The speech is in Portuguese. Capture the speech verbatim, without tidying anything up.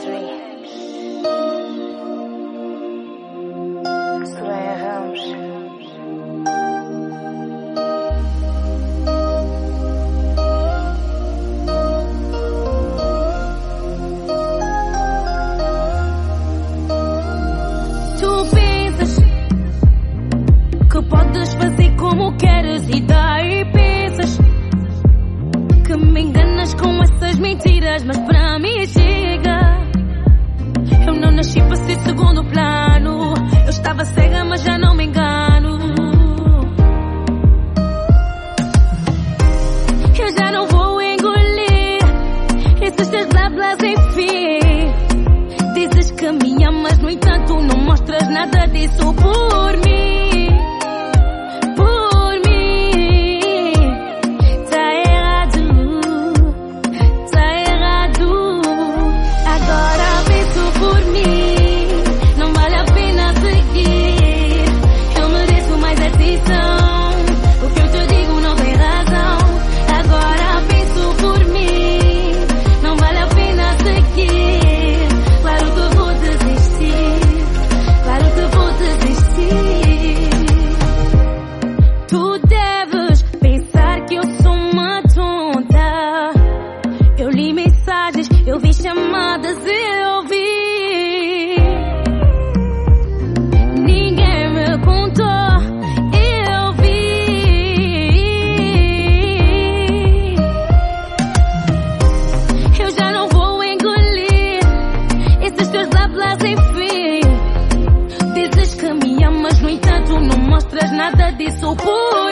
Soraya Ramos. Tu pensas que podes fazer como queres e daí pensas que me enganas com essas mentiras, mas pra mim chega. Eu não nasci para ser segundo plano. Eu estava cega, mas já não me engano. Eu já não vou engolir esses teus blá blás, enfim. Dizes que me amas, no entanto não mostras nada disso por mim. Por mim. Tá errado, tá errado. Agora penso por mim, não vale a pena seguir. Eu mereço mais atenção, o que eu te digo não tem razão. Agora penso por mim, não vale a pena seguir. Claro que vou desistir, claro que vou desistir. Tu deves pensar que eu sou uma tonta. Eu li mensagens, eu vi chamadas, eu vi. Ninguém me contou, eu vi. Eu já não vou engolir esses teus blá blás, enfim. Dizes que me amas, no entanto não mostras nada disso por